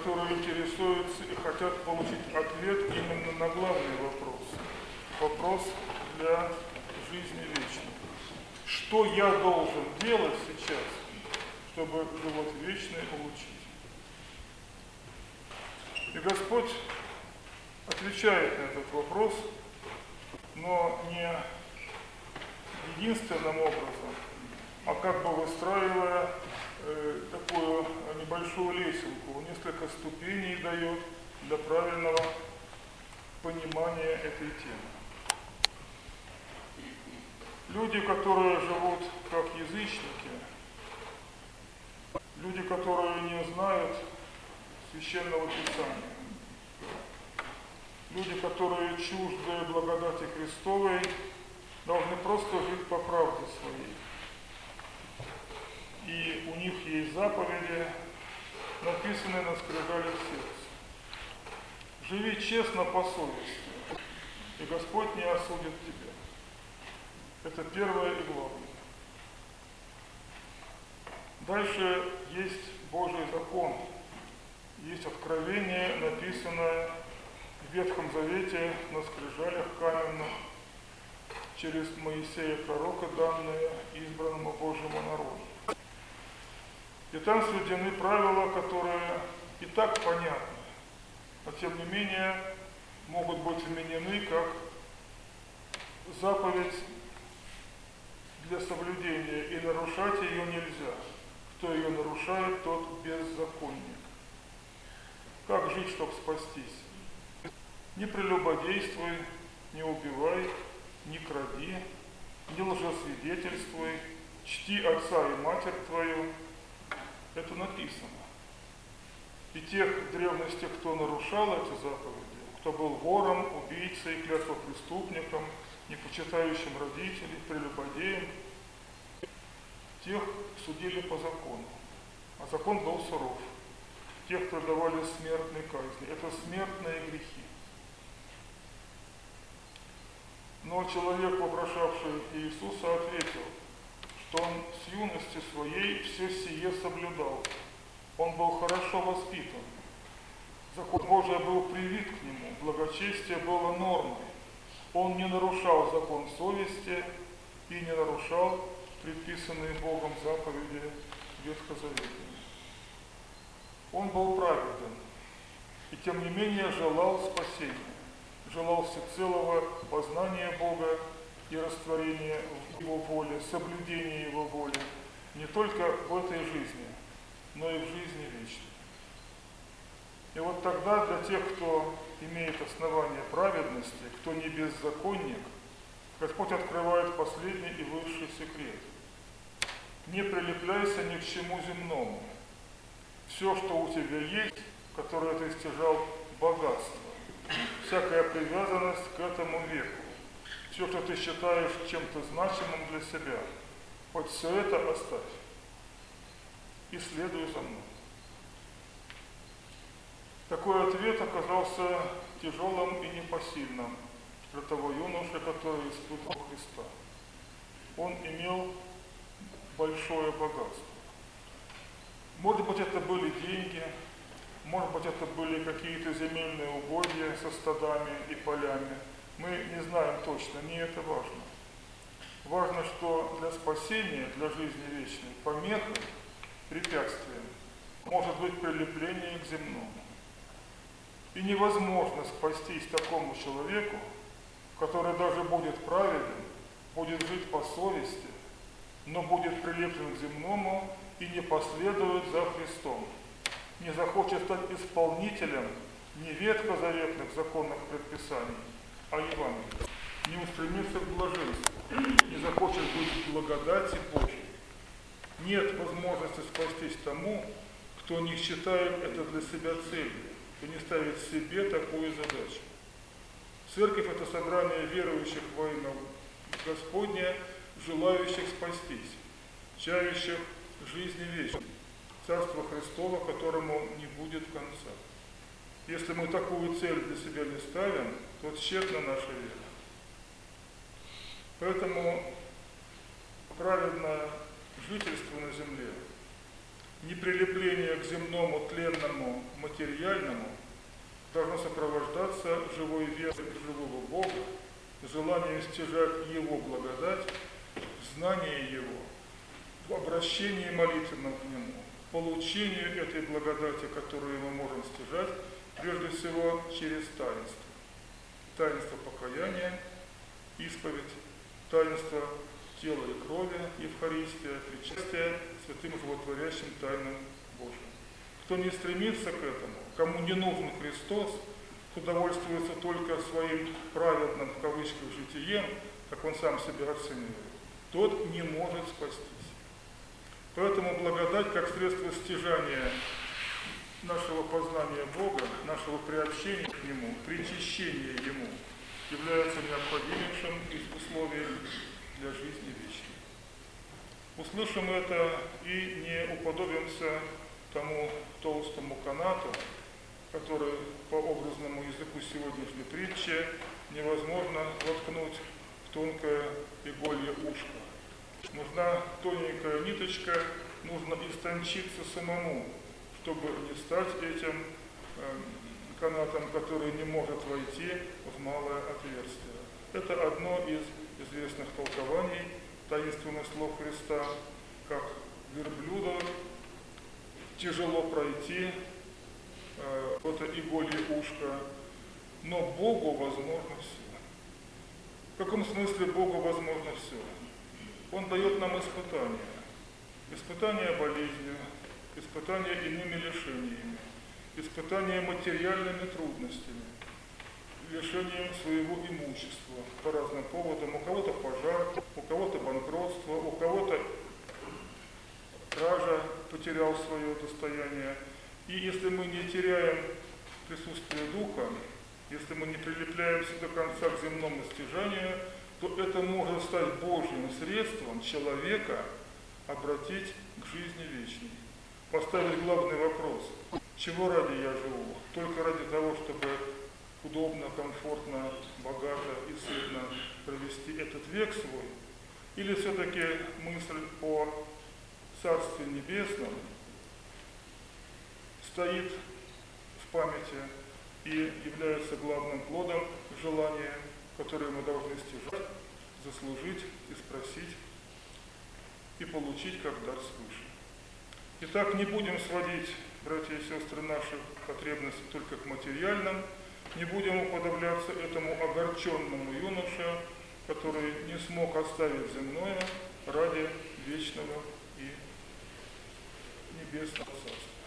которые интересуются и хотят получить ответ именно на главный вопрос. Вопрос для жизни вечной. Что я должен делать сейчас, чтобы живот вечный получить? И Господь отвечает на этот вопрос, но не единственным образом, а как бы выстраивая такую небольшую лесенку, несколько ступеней дает для правильного понимания этой темы. Люди, которые живут как язычники, люди, которые не знают Священного Писания, люди, которые чужды благодати Христовой, должны просто жить по правде своей. И у них есть заповеди, написанные на скрижалях сердца. Живи честно по совести, и Господь не осудит тебя. Это первое и главное. Дальше есть Божий закон, есть откровение, написанное в Ветхом Завете на скрижалях каменных, через Моисея пророка, данное избранному Божьему народу. И там сведены правила, которые и так понятны, но тем не менее могут быть вменены как заповедь для соблюдения, и нарушать ее нельзя. Кто ее нарушает, тот беззаконник. Как жить, чтобы спастись? Не прелюбодействуй, не убивай, не кради, не лжесвидетельствуй, чти отца и матерь твою. Это написано. И тех в древности, кто нарушал эти заповеди, кто был вором, убийцей, клятвопреступником, непочитающим родителей, прелюбодеем, тех судили по закону. А закон был суров. Тех продавали смертной казни. Это смертные грехи. Но человек, вопрошавший Иисуса, ответил, что он с юности своей все сие соблюдал. Он был хорошо воспитан. Закон Божий был привит к нему, благочестие было нормой. Он не нарушал закон совести и не нарушал предписанные Богом заповеди ветхозаветные. Он был праведен и тем не менее желал спасения, желал всецелого познания Бога и растворения в Его воле, соблюдения Его воли, не только в этой жизни, но и в жизни вечной. И вот тогда для тех, кто имеет основание праведности, кто не беззаконник, Господь открывает последний и высший секрет. Не прилепляйся ни к чему земному. Все, что у тебя есть, которое ты стяжал, богатство, всякая привязанность к этому веку, все, что ты считаешь чем-то значимым для себя, вот все это оставь и следуй за мной. Такой ответ оказался тяжелым и непосильным для того юноши, который испытывал Христа. Он имел большое богатство. Может быть, это были деньги, может быть, это были какие-то земельные угодья со стадами и полями. Мы не знаем точно, не это важно. Важно, что для спасения, для жизни вечной, помехой, препятствием может быть прилепление к земному. И невозможно спастись такому человеку, который даже будет праведен, будет жить по совести, но будет прилеплен к земному и не последует за Христом, не захочет стать исполнителем не ветхозаветных законных предписаний, а Евангелия, не устремится к блаженству, не захочет быть в благодати Божьей. Нет возможности спастись тому, кто не считает это для себя целью, кто не ставит себе такую задачу. Церковь – это собрание верующих во имя Господня, желающих спастись, чающих жизни вечной, Царство Христово, которому не будет конца. Если мы такую цель для себя не ставим, то тщетна наша вера. Поэтому праведное жительство на земле Неприлепление к земному, тленному, материальному должно сопровождаться живой верой в живого Бога, желанием стяжать Его благодать, знание Его, в обращении молитвенном к Нему, получению этой благодати, которую мы можем стяжать, прежде всего через таинство. Таинство покаяния, исповедь, таинство тела и крови, Евхаристия, причастие святым животворящим тайнам Божьим. Кто не стремится к этому, кому не нужен Христос, кто довольствуется только своим праведным, в кавычках, житием, как он сам себя оценивает, тот не может спастись. Поэтому благодать, как средство стяжания нашего познания Бога, нашего приобщения к Нему, причащения Ему, является необходимейшим из условий для жизни вечной. Услышим это и не уподобимся тому толстому канату, который по образному языку сегодняшней притчи невозможно воткнуть в тонкое иголье ушко. Нужна тоненькая ниточка, нужно истончиться самому, чтобы не стать этим канатом, который не может войти в малое отверстие. Это одно из известных толкований таинственных слов Христа, как верблюду тяжело пройти это иголье ушко, но Богу возможно все. В каком смысле Богу возможно все? Он дает нам испытания. Испытания болезнью, испытания иными лишениями, испытания материальными трудностями, лишением своего имущества по разным поводам. У кого-то пожар, у кого-то банкротство, у кого-то кража, потерял свое достояние. И если мы не теряем присутствие духа, если мы не прилепляемся до конца к земному стяжанию, то это может стать Божьим средством человека обратить к жизни вечной. Поставить главный вопрос: чего ради я живу? Только ради того, чтобы удобно, комфортно, богато и сытно провести этот век свой? Или все-таки мысль о Царстве Небесном стоит в памяти и является главным плодом желания, которое мы должны стяжать, заслужить и спросить, и получить как дар свыше. Итак, не будем сводить, братья и сестры, наши потребности только к материальным, не будем уподобляться этому огорченному юноше, который не смог оставить земное ради вечного и небесного царства.